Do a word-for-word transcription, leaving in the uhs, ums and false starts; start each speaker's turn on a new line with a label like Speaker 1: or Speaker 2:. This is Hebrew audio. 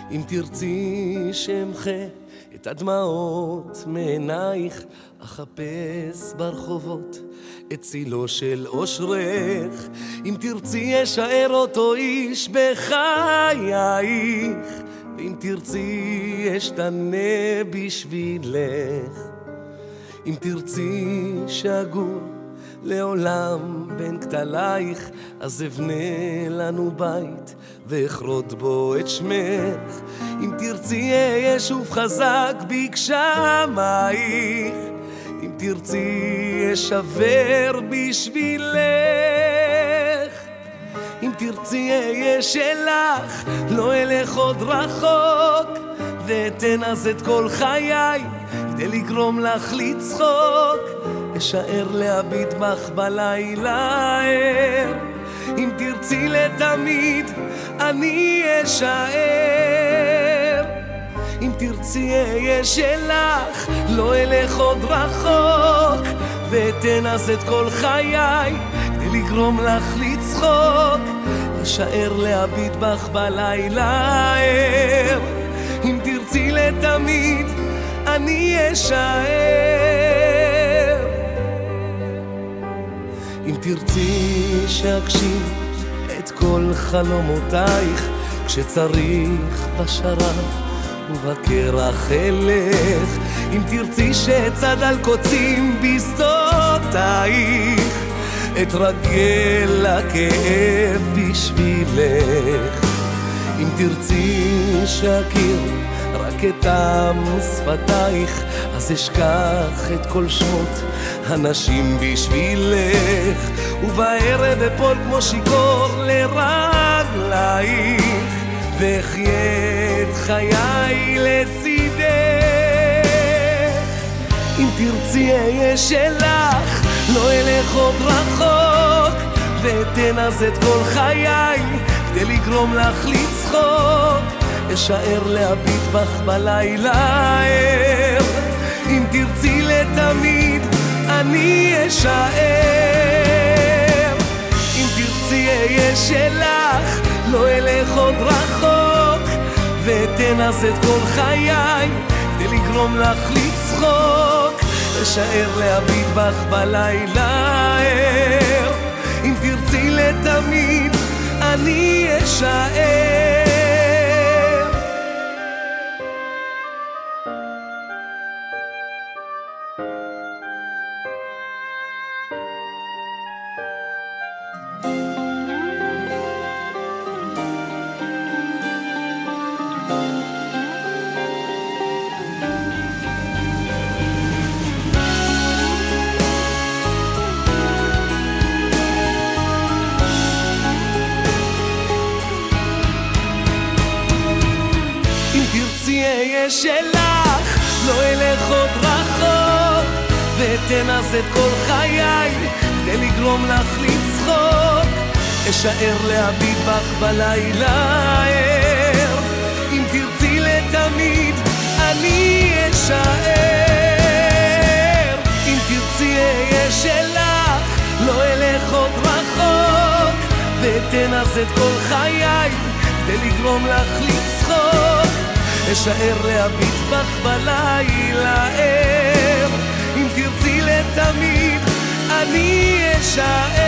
Speaker 1: אם תרצי שאמחה את הדמעות מעינייך, אחפש ברחובות את צילו של אושרך. אם תרצי אשאר אותו איש בחייך, ואם תרצי אשתנה בשבילך. אם תרצי שאגור לעולם בין כתלייך, אז אבנה לנו בית ואחרוד בו את שמך. אם תרצי אהיה שוב חזק בגשמייך, אם תרצי אשבר בשבילך. אם תרצי אהיה שלך, לא אלך עוד רחוק, ואתן אז את כל חיי כדי לגרום לך לצחוק. אשאר להביט בך בלילה ער, אם תרצי לתמיד אני אשאר. אם תרצי אהיה שלך, לא אלך עוד רחוק, ואתן אז את כל חיי כדי לגרום לך לצחוק. אשאר להביט בך בלילה ער, אם תרצי לתמיד אני אשאר. אם תרצי שאגשים את כל חלומותייך, כשצריך בשרב ובקרח אלך. אם תרצי שאצעד על קוצים בשדותייך, אתרגל לכאב בשבילך. אם תרצי שאכיר רק את טעם שפתייך, אז אשכח את כל שמות הנשים בשבילך. ובערב אפול כמו שיכור לרגלייך, ואחיה את חיי לצידך. אם תרצי אהיה שלך, לא אלך עוד רחוק, ואתן אז את כל חיי כדי לגרום לך לצחוק. אשאר להביט בך בלילה ער, אם תרצי לתמיד אני אשאר. אם תרצי אהיה שלך, לא אלך עוד רחוק, ואתן אז את כל חיי כדי לגרום לך לצחוק. אשאר להביט בך בלילה ער, אם תרצי לתמיד אני אשאר. אהיה שלך, לא אלך עוד רחוק, ואתן אז את כל חיי כדי לגרום לך לצחוק. אשאר להביט בך בלילה ער, אם תרצי לתמיד אני אשאר. אם תרצי אהיה שלך, לא אלך עוד רחוק, ואתן אז את כל חיי כדי לגרום לך לצחוק. אשאר להביט בך בלילה ער, אם תרצי לתמיד אני אשאר.